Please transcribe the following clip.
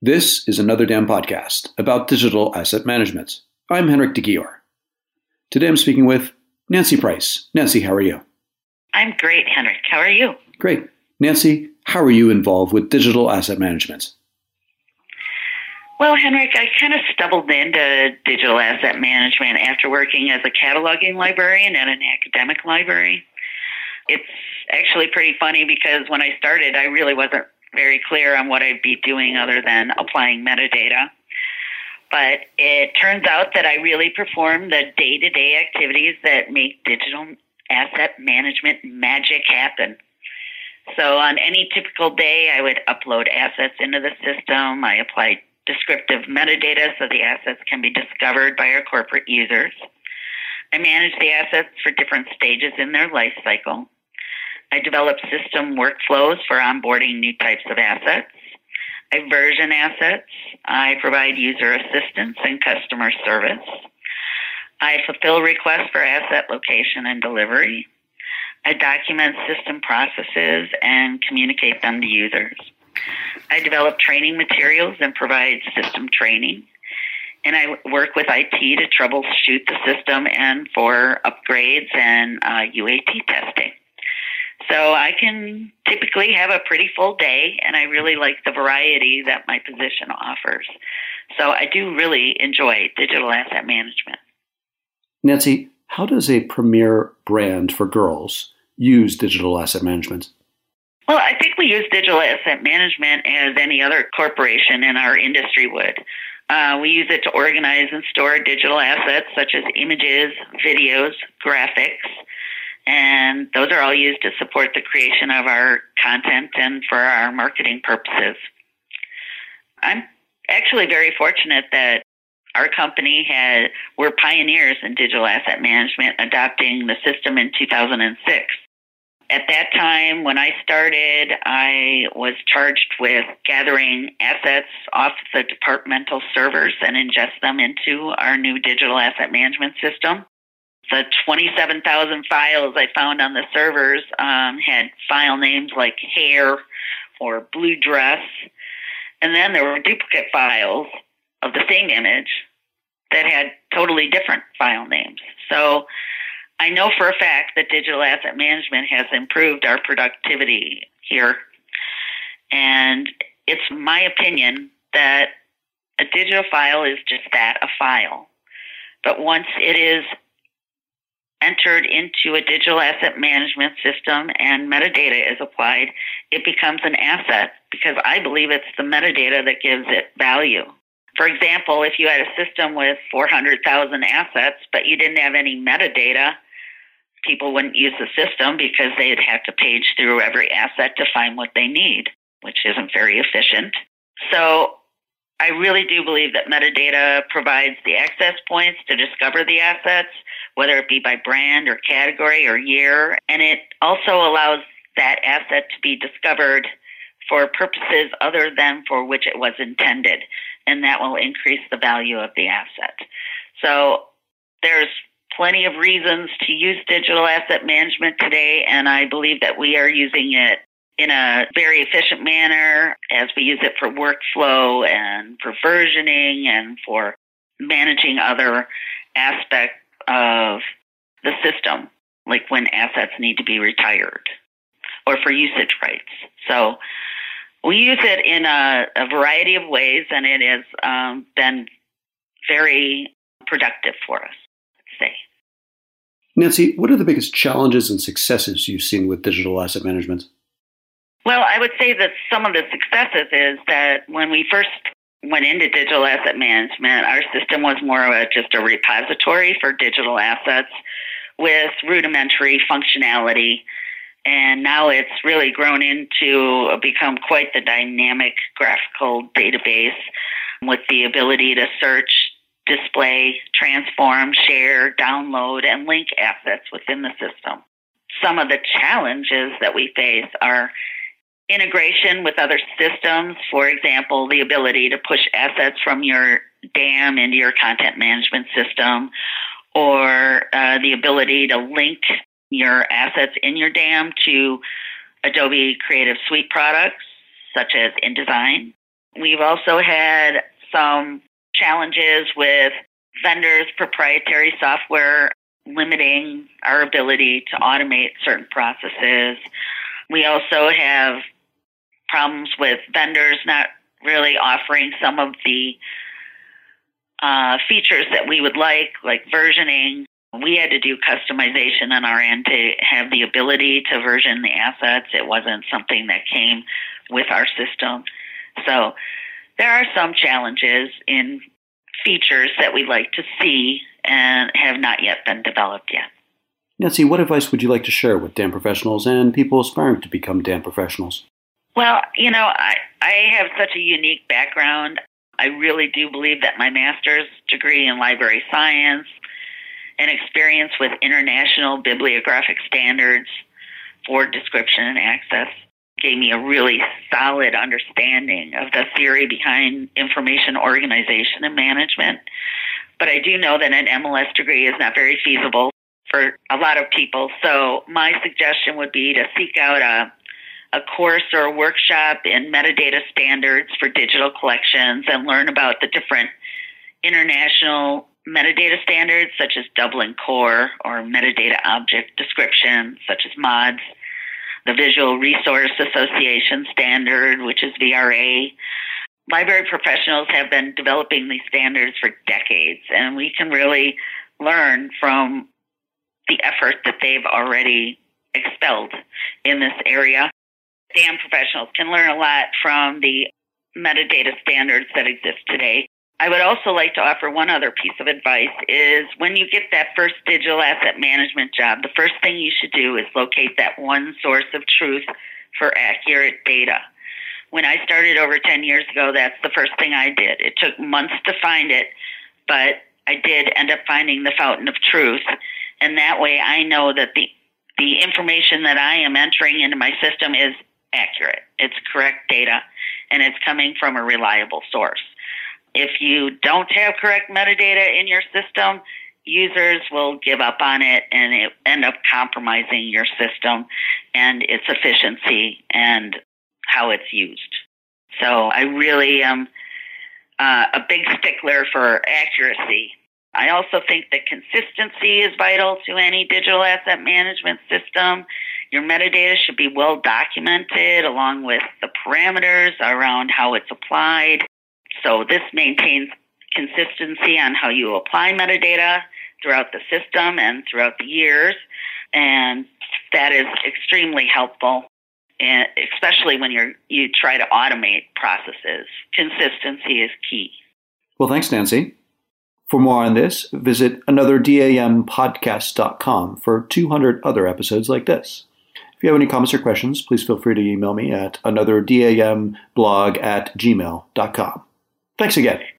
This is Another Damn Podcast about digital asset management. I'm Henrik de Gior. Today I'm speaking with Nancy Price. Nancy, how are you? I'm great, Henrik. How are you? Great. Nancy, how are you involved with digital asset management? Well, Henrik, I kind of stumbled into digital asset management after working as a cataloging librarian at an academic library. It's actually pretty funny because when I started, I really wasn't very clear on what I'd be doing other than applying metadata. But it turns out that I really perform the day-to-day activities that make digital asset management magic happen. So on any typical day, I would upload assets into the system. I apply descriptive metadata so the assets can be discovered by our corporate users. I manage the assets for different stages in their life cycle. I develop system workflows for onboarding new types of assets. I version assets. I provide user assistance and customer service. I fulfill requests for asset location and delivery. I document system processes and communicate them to users. I develop training materials and provide system training. And I work with IT to troubleshoot the system and for upgrades and UAT testing. So I can typically have a pretty full day, and I really like the variety that my position offers. So I do really enjoy digital asset management. Nancy, how does a premier brand for girls use digital asset management? Well, I think we use digital asset management as any other corporation in our industry would. We use it to organize and store digital assets such as images, videos, graphics, and those are all used to support the creation of our content and for our marketing purposes. I'm actually very fortunate that our company we're pioneers in digital asset management, adopting the system in 2006. At that time, when I started, I was charged with gathering assets off the departmental servers and ingest them into our new digital asset management system. The 27,000 files I found on the servers had file names like hair or blue dress. And then there were duplicate files of the same image that had totally different file names. So I know for a fact that digital asset management has improved our productivity here. And it's my opinion that a digital file is just that, a file. But once it is entered into a digital asset management system and metadata is applied, it becomes an asset because I believe it's the metadata that gives it value. For example, if you had a system with 400,000 assets, but you didn't have any metadata, people wouldn't use the system because they'd have to page through every asset to find what they need, which isn't very efficient. So I really do believe that metadata provides the access points to discover the assets, whether it be by brand or category or year. And it also allows that asset to be discovered for purposes other than for which it was intended. And that will increase the value of the asset. So there's plenty of reasons to use digital asset management today, and I believe that we are using it in a very efficient manner as we use it for workflow and for versioning and for managing other aspects of the system, like when assets need to be retired or for usage rights. So we use it in a variety of ways, and it has been very productive for us, let's say. Nancy, what are the biggest challenges and successes you've seen with digital asset management? Well, I would say that some of the successes is that when we first went into digital asset management, our system was more of just a repository for digital assets with rudimentary functionality. And now it's really grown into become quite the dynamic graphical database with the ability to search, display, transform, share, download, and link assets within the system. Some of the challenges that we face are integration with other systems. For example, the ability to push assets from your DAM into your content management system, or the ability to link your assets in your DAM to Adobe Creative Suite products, such as InDesign, We've also had some challenges with vendors' proprietary software limiting our ability to automate certain processes. We also have problems with vendors not really offering some of the features that we would like versioning. We had to do customization on our end to have the ability to version the assets. It wasn't something that came with our system. So there are some challenges in features that we'd like to see and have not yet been developed yet. Nancy, what advice would you like to share with DAM professionals and people aspiring to become DAM professionals? Well, I have such a unique background. I really do believe that my master's degree in library science and experience with international bibliographic standards for description and access gave me a really solid understanding of the theory behind information organization and management. But I do know that an MLS degree is not very feasible for a lot of people. So my suggestion would be to seek out a course or a workshop in metadata standards for digital collections and learn about the different international metadata standards such as Dublin Core or metadata object description such as MODS, the Visual Resource Association standard, which is VRA. Library professionals have been developing these standards for decades, and we can really learn from the effort that they've already expelled in this area. DAM professionals can learn a lot from the metadata standards that exist today. I would also like to offer one other piece of advice is when you get that first digital asset management job, the first thing you should do is locate that one source of truth for accurate data. When I started over 10 years ago, that's the first thing I did. It took months to find it, but I did end up finding the fountain of truth. And that way I know that the information that I am entering into my system is accurate. It's correct data, and it's coming from a reliable source. If you don't have correct metadata in your system, users will give up on it and it end up compromising your system and its efficiency and how it's used. So I really am a big stickler for accuracy. I also think that consistency is vital to any digital asset management system. Your metadata should be well documented along with the parameters around how it's applied. So this maintains consistency on how you apply metadata throughout the system and throughout the years. And that is extremely helpful, and especially when you try to automate processes. Consistency is key. Well, thanks, Nancy. For more on this, visit anotherdAMpodcast.com for 200 other episodes like this. If you have any comments or questions, please feel free to email me at anotherdamblog@gmail.com. Thanks again.